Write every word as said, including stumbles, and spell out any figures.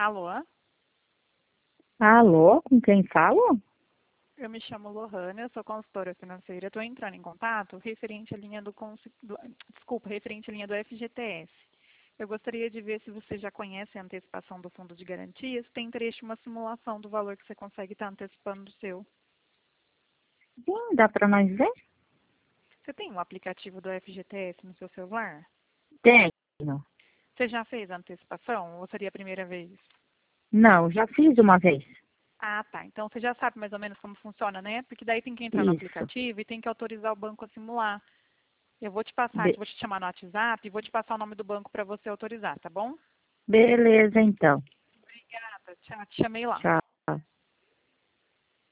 Alô? Alô, com quem falo? Eu me chamo Lohana, eu sou consultora financeira. Estou entrando em contato referente à linha do, consi- do- desculpa, referente à linha do F G T S. Eu gostaria de ver se você já conhece a antecipação do fundo de garantia, se tem interesse em uma simulação do valor que você consegue estar antecipando do seu. Sim, dá para nós ver? Você tem um aplicativo do F G T S no seu celular? Tenho. Você já fez a antecipação ou seria a primeira vez? Não, já fiz uma vez. Ah, tá. Então você já sabe mais ou menos como funciona, né? Porque daí tem que entrar no Isso. aplicativo e tem que autorizar o banco a simular. Eu vou te passar, Be- vou te chamar no WhatsApp e vou te passar o nome do banco para você autorizar, tá bom? Beleza, então. Obrigada. Tchau, te chamei lá. Tchau.